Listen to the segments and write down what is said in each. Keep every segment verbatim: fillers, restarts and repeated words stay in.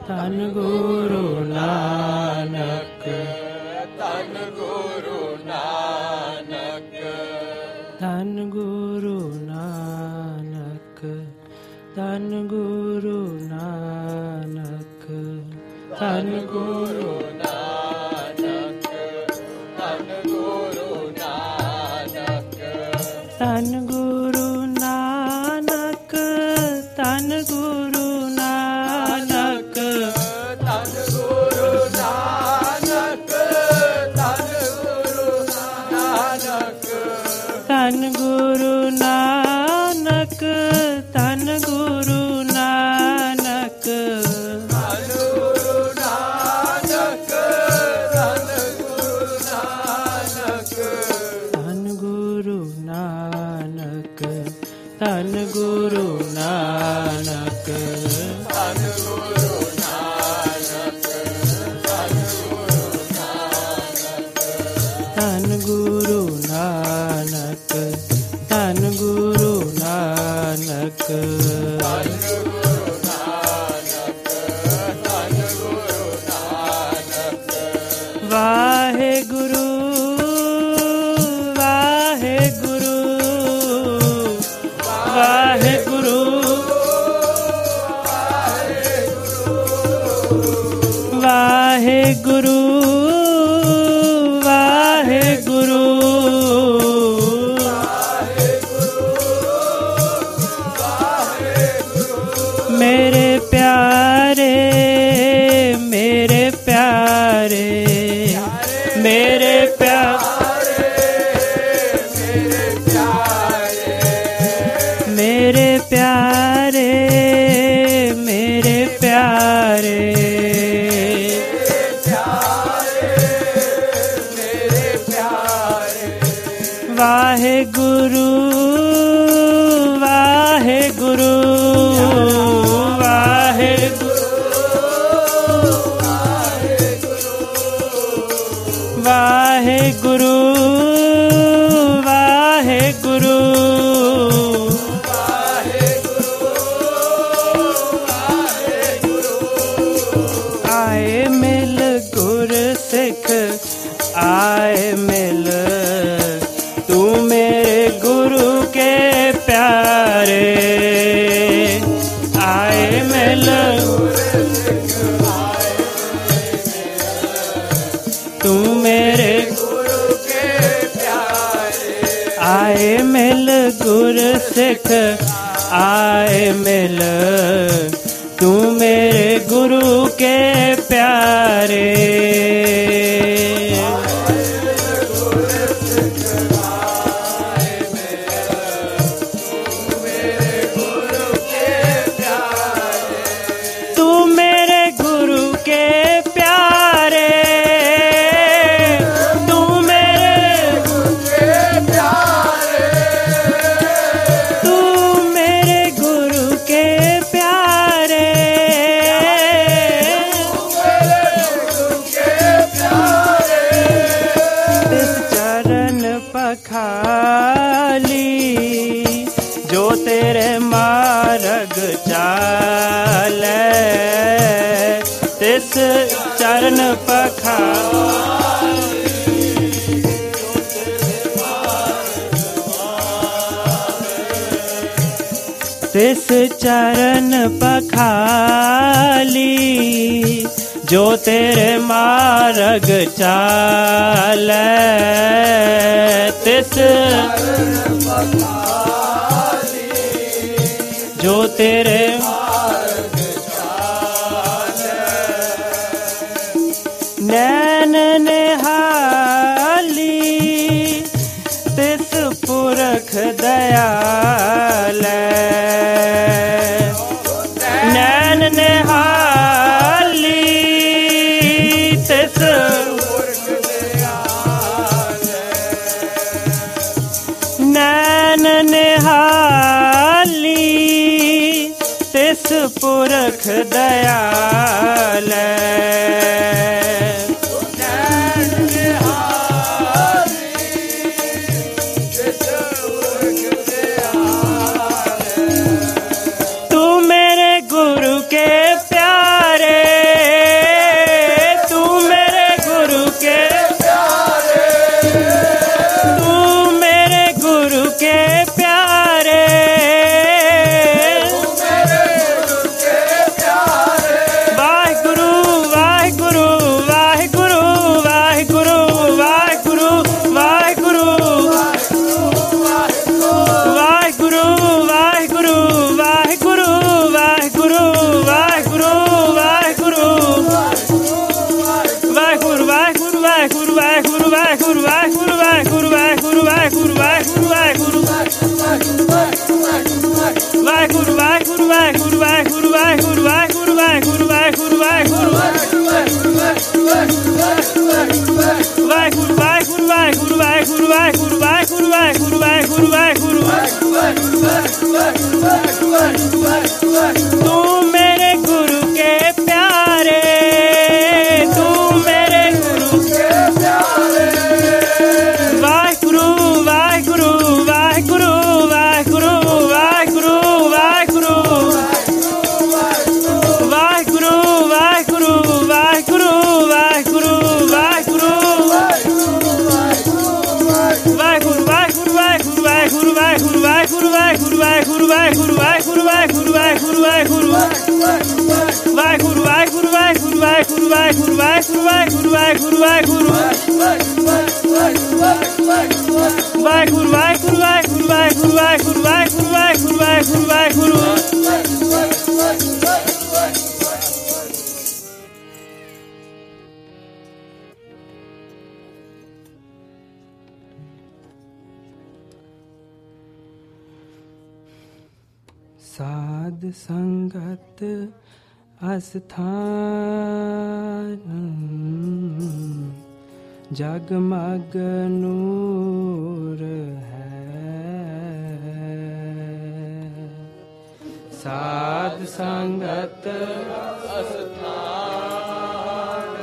ਧੰਨ ਗੁਰੂ ਨਾਨਕ, ਧੰਨ ਗੁਰੂ ਨਾਨਕ, ਧੰਨ ਗੁਰੂ ਨਾਨਕ, ਧੰਨ ਗੁਰੂ ਨਾਨਕ, ਧੰਨ ਗੁਰੂ ਨਾਨਕ, ਧੰਨ ਗੁਰੂ ਨਾਨਕ, ਧੰਨ ਗੁਰੂ ਨਾਨਕ, ਧੰਨ ਗੁਰੂ ਨਾਨਕ, ਧੰਨ ਗੁਰੂ ਨਾਨਕ, ਧੰਨ ਗੁਰੂ ਨਾਨਕ, ਧੰਨ ਗੁਰੂ ਨਾਨਕ, ਧੰਨ ਗੁਰੂ ਨਾਨਕ, ਧੰਨ ਗੁਰੂ ਨਾਨਕ, ਧੰਨ ਗੁਰੂ ਨਾਨਕ, ਧੰਨ ਗੁਰੂ ਨਾਨਕ, ਧੰਨ ਗੁਰੂ ਨਾਨਕ, ਧੰਨ ਗੁਰੂ ਨਾਨਕ, ਧੰਨ ਗੁਰੂ ਨਾਨਕ, ਵਾਹਿਗੁਰੂ ਵਾਹਿਗੁਰੂ ਵਾਹਿਗੁਰੂ ਵਾਹਿਗੁਰੂ ਵਾਹਿਗੁਰੂ ਮੇਰੇ ਪਿਆਰੇ ਮੇਰੇ ਪਿਆਰੇ ਮੇਰੇ ਪਿਆਰੇ ਮੇਰੇ ਪਿਆਰੇ ਮੇਰੇ ਪਿਆਰੇ ਵਾਹਿਗੁਰੂ ਵਾਹਿਗੁਰੂ ਵਾਹਿਗੁਰੂ ਵਾਹਿਗੁਰੂ ਵਾਹਿਗੁਰੂ ਆਏ ਮਿਲ ਗੁਰ ਸਿੱਖ ਆਏ ਮਿਲ ਤੂੰ ਮੇਰੇ ਗੁਰੂ ਕੇ ਪਿਆਰੇ ਆਏ ਮਿਲ ਤੂੰ ਮੇਰੇ ਗੁਰੂ ਕੇ ਪਿਆਰੇ ਆਏ ਮਿਲ ਗੁਰ ਸਿੱਖ ਆਏ ਮਿਲ ਤੂੰ ਮੇਰੇ ਗੁਰੂ ਕੇ ਪਿਆਰੇ ਖਾਲੀ ਜੋ ਤੇਰੇ ਮਾਰਗ ਚਾਲੈ ਤਿਸ ਚਰਨ ਪਖਾਲੀ ਤਿਸ ਚਰਨ ਪਖਾਲੀ ਜੋ ਤੇਰੇ ਮਾਰਗ ਚਾਲੈ ਤਿਸ ਜੋ ਤੇਰੇ ਮਾਰਗ ਚਾਲੈ ਨੈਣ ਨਿਹਾਲੀ ਤਿਸ ਪੁਰਖ ਦਇਆਲੈ ਨੈਣ ਨਿਹਾਲੀ ਤਿਸ ਨੈਣ ਨਿਹਾਲੀ ਤਿਸ ਪੁਰਖ ਦਇਆਲੈ ਤੂੰ ਮੇਰੇ ਗੁਰੂ ਕੇ ਪਿਆਰੇ ਵਾਹਿਗੁਰੂ ਵਾਹਿਗੁਰੂ ਵਾਹਿਗੁਰੂ ਵਾਹਿਗੁਰੂ ਵਾਹਿਗੁਰੂ ਵਾਹਿਗੁਰੂ ਵਾਹਿਗੁਰੂ ਵਾਹਿਗੁਰੂ ਵਾਹਿਗੁਰੂ ਵਾਹਿਗੁਰੂ ਵਾਹਿਗੁਰੂ ਵਾਹਿਗੁਰੂ ਵਾਹਿਗੁਰੂ ਵਾਹਿਗੁਰੂ ਵਾਹਿਗੁਰੂ ਵਾਹਿਗੁਰੂ ਵਾਹਿਗੁਰੂ ਵਾਹਿਗੁਰੂ ਸਾਧ ਸੰਗਤ ਅਸਥਾਨ ਜਗਮਗ ਨੂਰ ਹੈ ਸਾਧ ਸੰਗਤ ਅਸਥਾਨ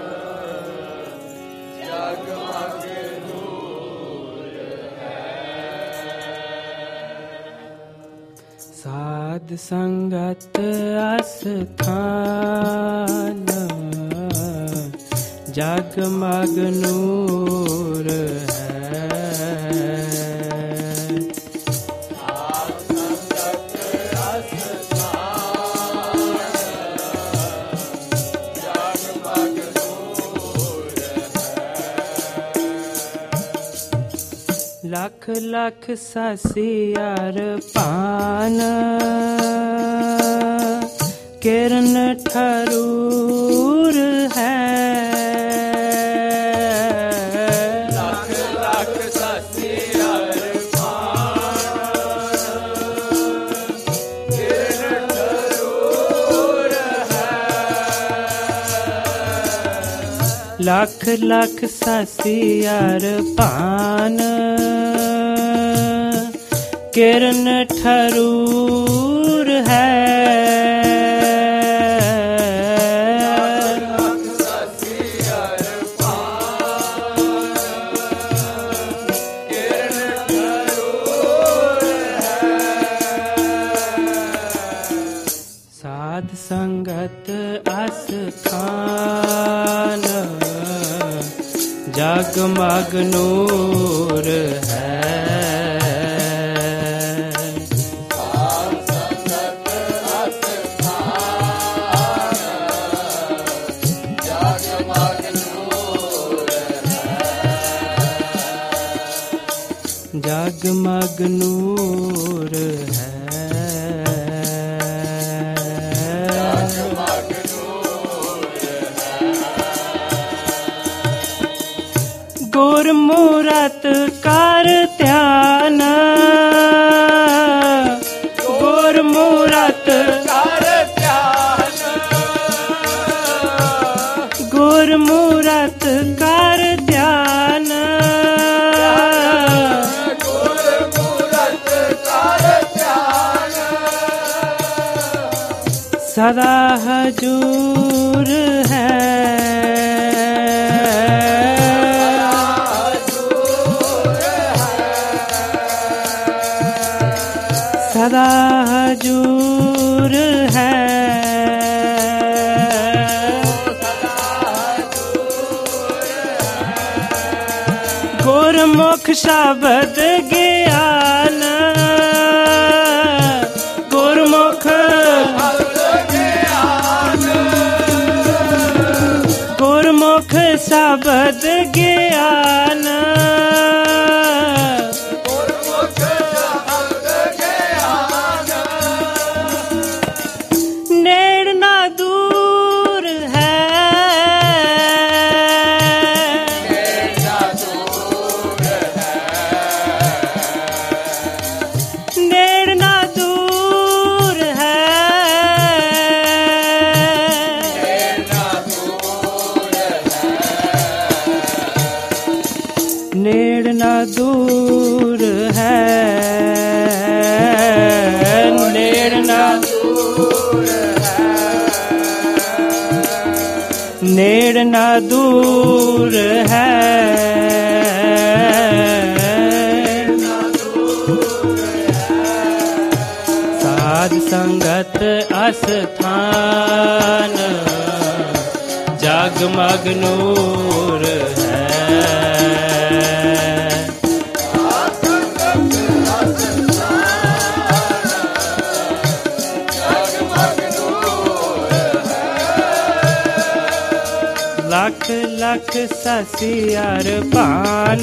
ਜਗਮਗ ਨੂਰ ਹੈ ਸਾਧ ਸੰਗਤ ਅਸਥਾਨ ਜਗਮਗ ਨੂਰ ਹੈ ਸਾਧ ਸੰਗਤ ਅਸਥਾਨ ਜਗਮਗ ਨੂਰ ਹੈ ਲੱਖ ਲੱਖ ਸਸਿਆਰ ਪਾਨ ਕਿਰਨ ਠਰੂਰ ਹੈ ਲੱਖ ਲੱਖ ਸਸਿਆਰ ਪਾਨ ਕਿਰਨ ਠਰੂਰ ਹੈ ਲੱਖ ਲੱਖ ਸਸਿਆਰ ਪਾਨ ਕਿਰਨ ਠਰੂਰ ਹੈ ਸਾਧ ਸੰਗਤ ਅਸਥਾਨ ਜਗਮਗ ਨੂਰ ਹੈ जगमग नूर है जगमग नूर है गुरमूरत कर ध्यान गुरमूरत कर ध्यान गुरमूरत कर ध्यान सदा हजूर है सदा हजूर है गुरमुख शब्द ज्ञान गुरमुख गुरमुख शब्द ज्ञान गुरमुख शब्द ज्ञान नेड़ ना दूर है नेड़ ना दूर है नेड़ ना दूर है नेड़ ना दूर है नेड़ ना दूर है नेड़ ना दूर है साध संगत अस्थान जगमग नूर है जगमग लाख लाख ससियार पान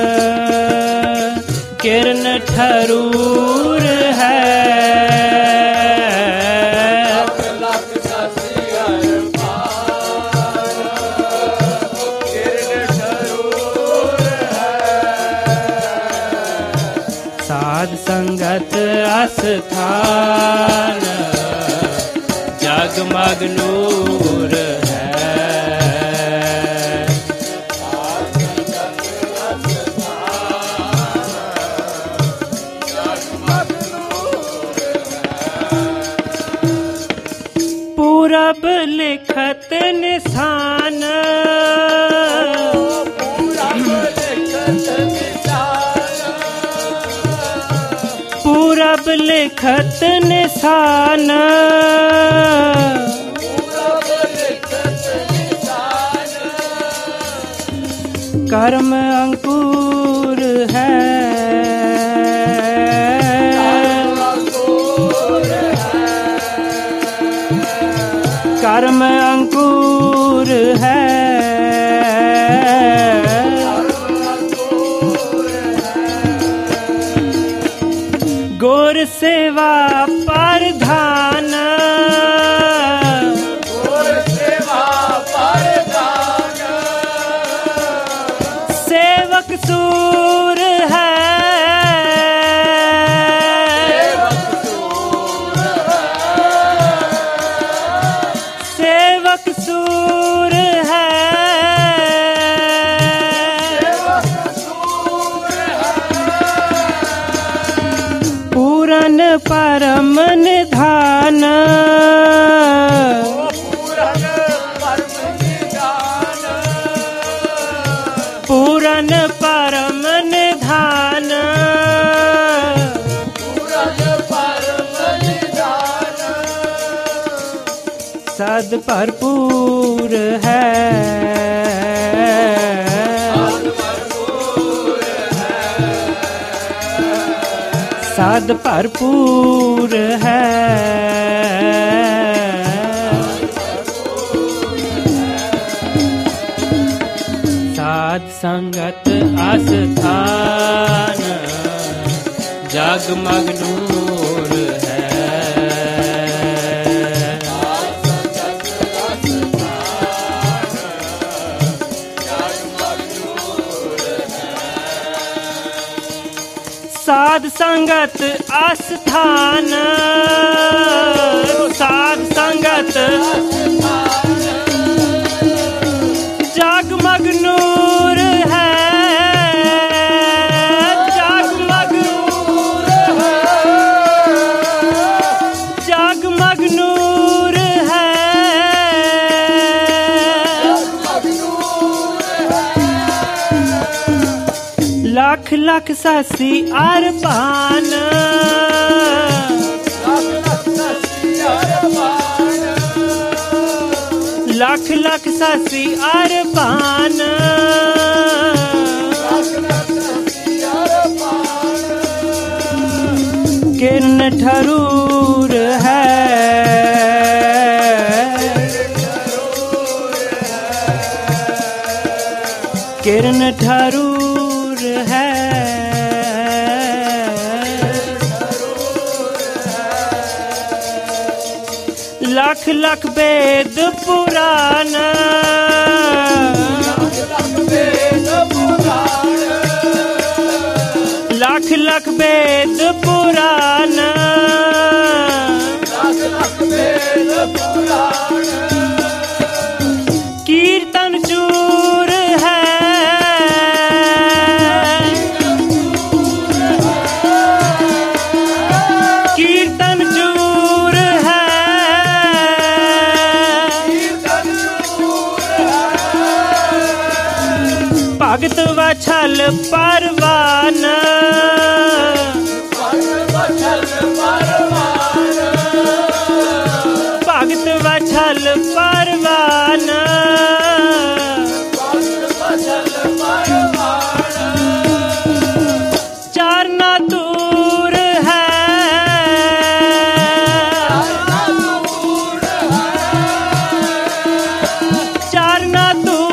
किरण ठरूर है। लाख लाख ससियार पान किरण ठरूर है। साध संगत आस्थान जगमग नूर है। पूरब लिखत निशान पूरब लिखत निशान कर्म अंकुर है। कर्म अंकुर है। गौर सेवा प्रधान गौर सेवा प्रधान सेवक सूर है। सेवक सूर है। पूरन परम निधान पूरन परम निधान सद भरपूर है। सद भरपूर है। साध संगत आस्थान जगमग नूर है। साध संगत आस्थान साध संगत जगमग नूर है। जगमग नूर है। जगमग नूर है। लाख लाख ससी अरबान लाख लाख ससी अरबान किरण ठरूर है। किरण ठरूर है। लाख लाख वेद पुराण लाख लाख वेद पुराण कीर्तन चूर है। कीर्तन चूर है। भगत वछल परवान भगत वछल परवान चारना दूर है। चारना दूर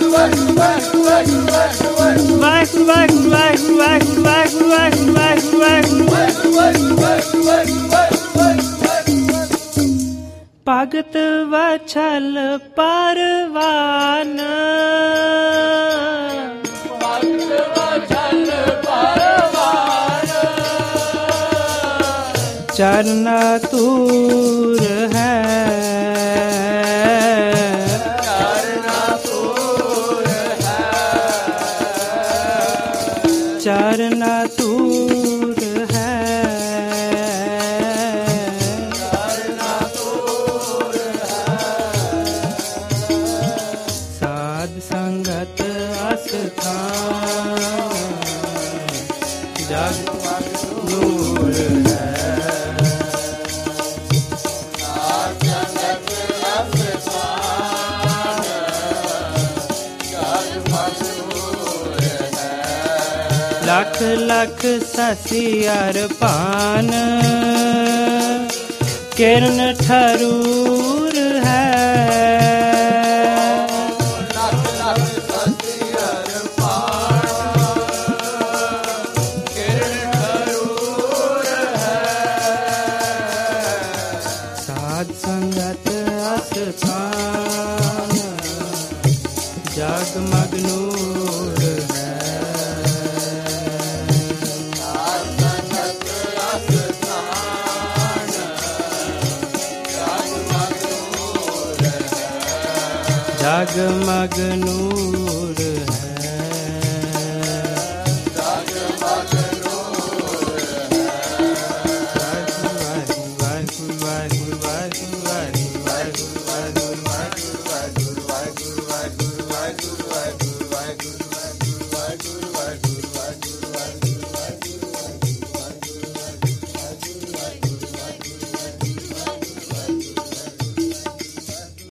ਵਾਹਿਗੁਰੂ ਵਾਹਿਗੁਰੂ ਵਾਹਿਗੁਰੂ ਵਾਹਿਗੁਰੂ ਵਾਹਿਗੁਰੂ ਵਾਹਿਗੁਰੂ ਭਗਤ ਵਛਲ ਪਰਵਾਨ ਚਰਨ ਤੂਰ ਹੈ ਚਰਨ ਤੂਰ ਹੈ ਸਾਧ ਸੰਗਤ ਅਸਥਾਨ ਜਗ ਨੂਰ ਹੈ ਲੱਖ ਲੱਖ ਸਸੀ ਅਰਪਾਨ ਕਿਰਨ ਠਰੂਰ ਹੈ ਲੱਖ ਲੱਖ ਸਸੀ ਅਰਪਾਨ ਕਿਰਨ ਠਰੂਰ ਹੈ ਸਾਧ ਸੰਗਤ ਅਸਥਾਨ ਜਗ ਮਗ ਨੂਰ ਹੈ ਜਗ ਮਗ ਨੂਰ